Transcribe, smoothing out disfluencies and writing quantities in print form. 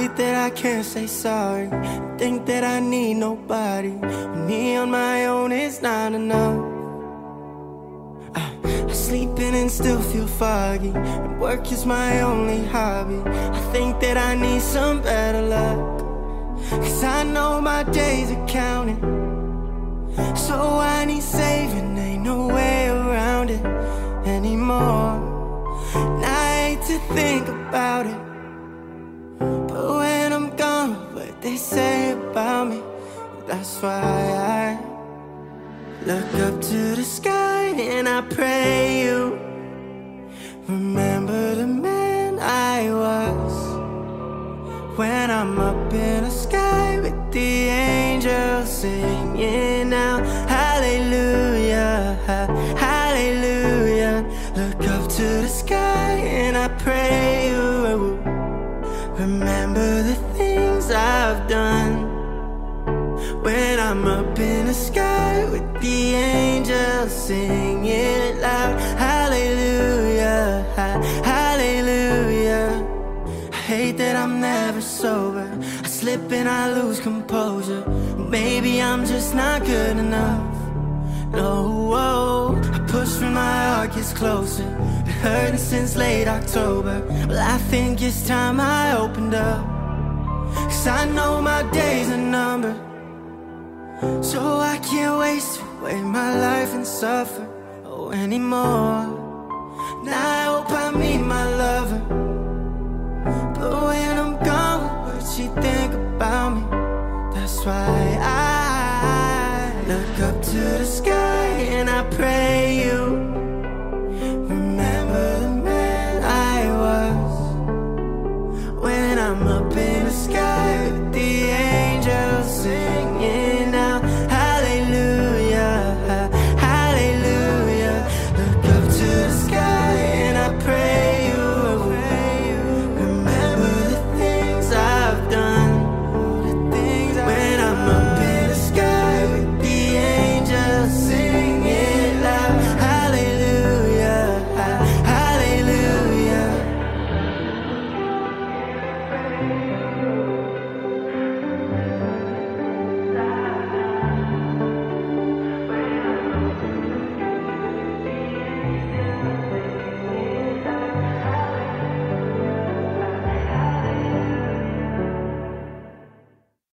hate that I can't say sorry. Think that I need nobody. Me on my own is not enough. I sleep in and still feel foggy, and work is my only hobby. I think that I need some better luck, 'cause I know my days are counting. So I need saving, ain't no way around it anymore. And I hate to think about it, but when I'm gone, what they say about me, that's why I look up to the sky and I pray you remember the man I was. When I'm up in the sky with the angels singing out hallelujah, hallelujah. Look up to the sky and I pray you remember the things I've done. When I'm up in the sky with the angels singing loud hallelujah, hallelujah. I hate that I'm never sober. I slip and I lose composure. Maybe I'm just not good enough. No, I push when my heart gets closer. Been hurting since late October. Well, I think it's time I opened up, 'cause I know my days are numbered. So I can't waste away my life and suffer anymore. Now I hope I meet my lover, but when I'm gone, what she think about me? That's why I look up to the sky and I pray you